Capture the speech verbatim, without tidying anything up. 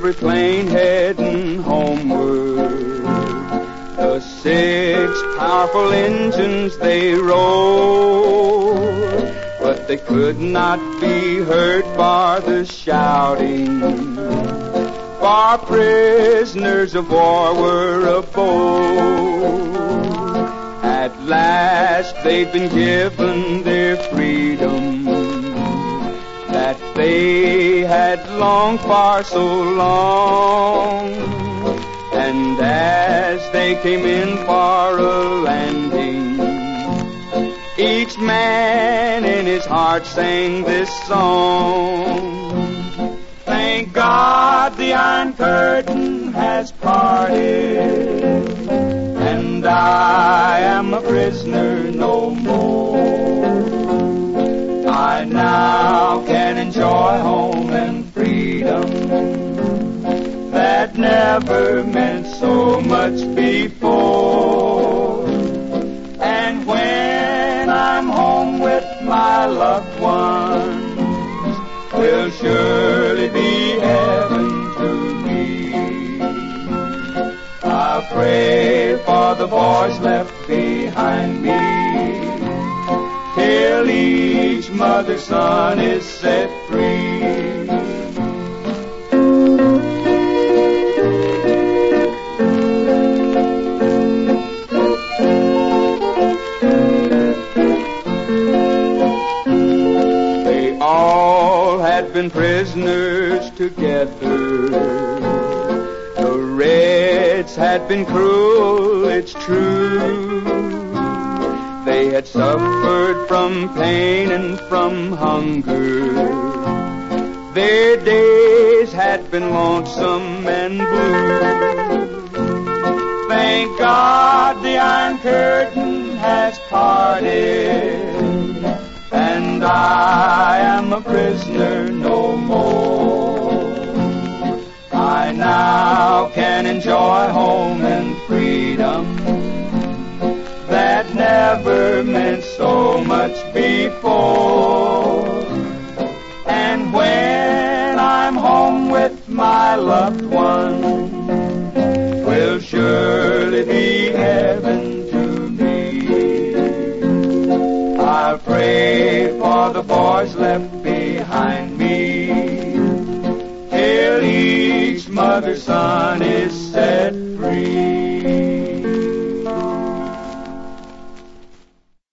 every plane heading homeward. The six powerful engines they roared, but they could not be heard by the shouting. For prisoners of war were aboard. At last they'd been given their freedom that they had longed for so long. And as they came in for a landing, each man in his heart sang this song. Thank God the Iron Curtain has parted, and I am a prisoner no more. I now can enjoy home and freedom that never meant so much before. And when I'm home with my loved ones, will surely be heaven to me. I pray for the boys left behind me, till each mother's son is set free. They all had been prisoners together. The Reds had been cruel, it's true. They had suffered from pain and from hunger. Their days had been lonesome and blue. Thank God the Iron Curtain has parted, and I am a prisoner no more. I now can enjoy home and freedom that never meant so much before. And when I'm home with my loved one, will surely be heaven to me. I pray for the boys left behind me, till each mother's son is set free.